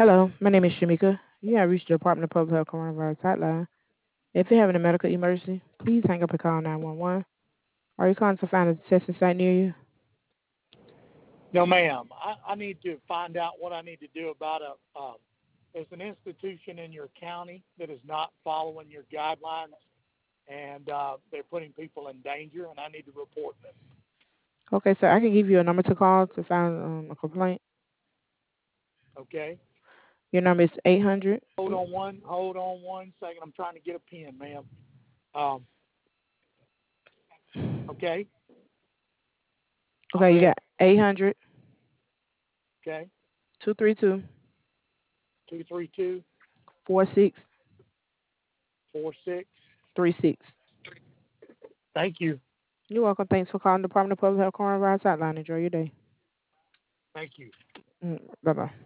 Hello, my name is Shamika. You have reached the Department of Public Health Coronavirus Hotline. If you're having a medical emergency, please hang up and call 911. Are you calling to find a testing site near you? No, ma'am. I need to find out what I need to do about there's an institution in your county that is not following your guidelines, and they're putting people in danger, and I need to report them. Okay, sir, I can give you a number to call to find a complaint. Okay? Your number is 800. Hold on one second. I'm trying to get a pen, ma'am. Um, okay? I'm Okay, you got ready. 800 Okay? 232 232 46. 4636. Thank you. You're welcome. Thanks for calling the Department of Public Health Coronavirus Hotline. Enjoy your day. Thank you. Bye bye.